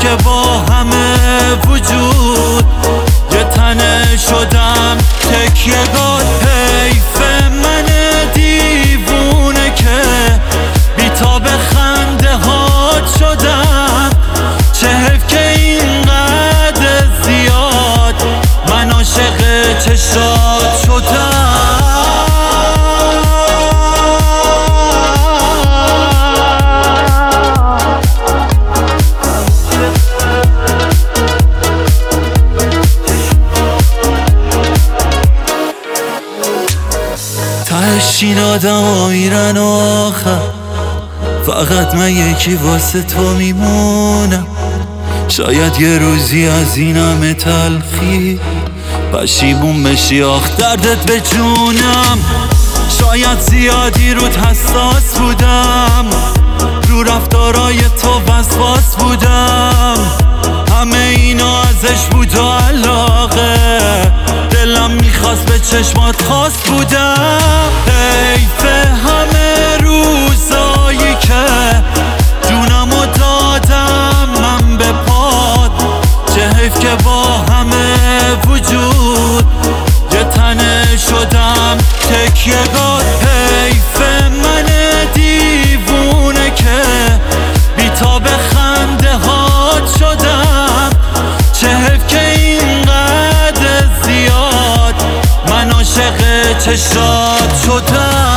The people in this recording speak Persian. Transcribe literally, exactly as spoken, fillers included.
که با همه وجود یه تنه شدم تکیه گاه. حیف من دیوونه که بیتاب خنده هات شدم، چه حیف که اینقدر زیاد من عاشق چشات شدم. تهش این آدم ها میرن آخر، فقط من یکی واسه تو میمونم. شاید یه روزی از این همه تلخی پشیمون بشی، آخ دردت به جونم. شاید زیادی رود حساس بودم، رو رفتارای تو وسواس بودم. همه اینا ازش بود و علاقه، دلم میخواست به چشمات خاص بودم. حیف همه روزایی که جونمو دادم من به پات، چه حیف که با همه وجود یه تنه شدم تکیه گاه. حیف من دیوونه که بیتاب خنده هات شدم، چه حیف که اینقدر زیاد من عاشق چشات شدم.